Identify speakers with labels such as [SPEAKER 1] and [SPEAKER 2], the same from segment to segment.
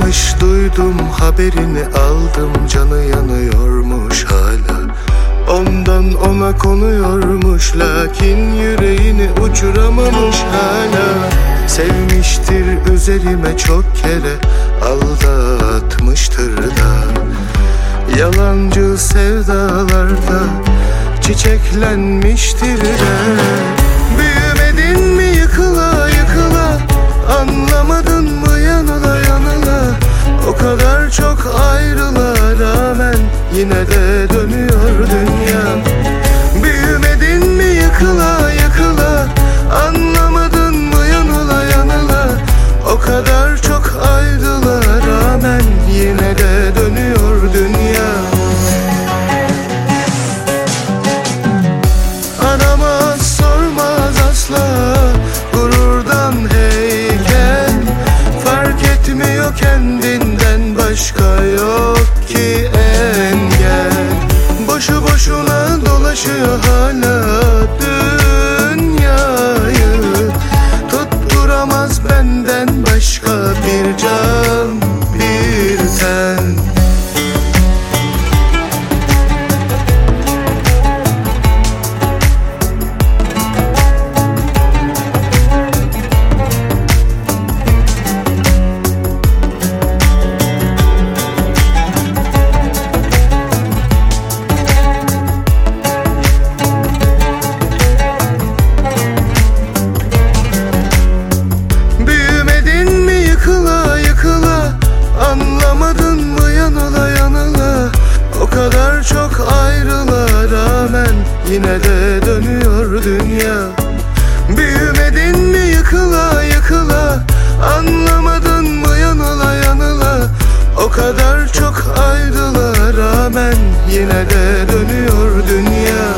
[SPEAKER 1] Ayrılmış duydum haberini aldım, canı yanıyormuş hala. Ondan ona konuyormuş, lakin yüreğini uçuramamış hala. Sevmiştir üzerime çok kere, aldatmıştır da. Yalancı sevdalarda çiçeklenmiştir de. Büyümedin mi yıkıla yıkıla, anlamadın mı yanıla yanıla? O kadar çok ayrılığa rağmen yine de dönüyor dünya. Büyümedin mi yıkıla yıkıla, anlamadın mı yanıla yanıla? O kadar çok ayrılığa rağmen yine de dönüyor dünya. Aramaz sormaz asla, gururdan heykel. Fark etmiyor kendinden, başka yok ki engel. Boşu boşuna dolaşıyor hala dünyayı. Tutturamaz benden başka bir can, bir ten. Anlamadın mı yanıla yanıla? O kadar çok ayrılığa rağmen yine de dönüyor dünya. Büyümedin mi yıkıla yıkıla, anlamadın mı yanıla yanıla? O kadar çok ayrılığa rağmen yine de dönüyor dünya.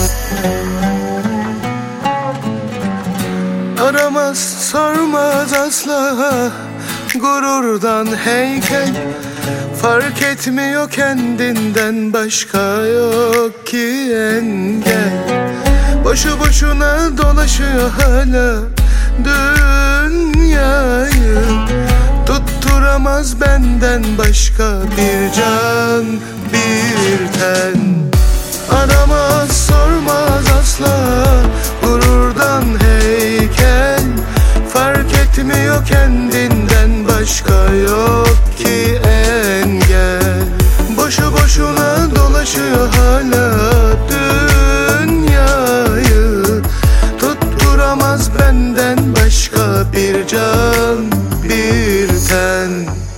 [SPEAKER 1] Aramaz sormaz asla, gururdan heykel. Fark etmiyor kendinden, başka yok ki engel. Boşu boşuna dolaşıyor hala dünyayı. Tutturamaz benden başka bir can, bir ten. Aramaz sormaz asla, gururdan heykel. Fark etmiyor kendinden, başka yok ki engel. Boşu boşuna dolaşıyor hala dünyayı. Tutturamaz benden başka bir can, bir ten.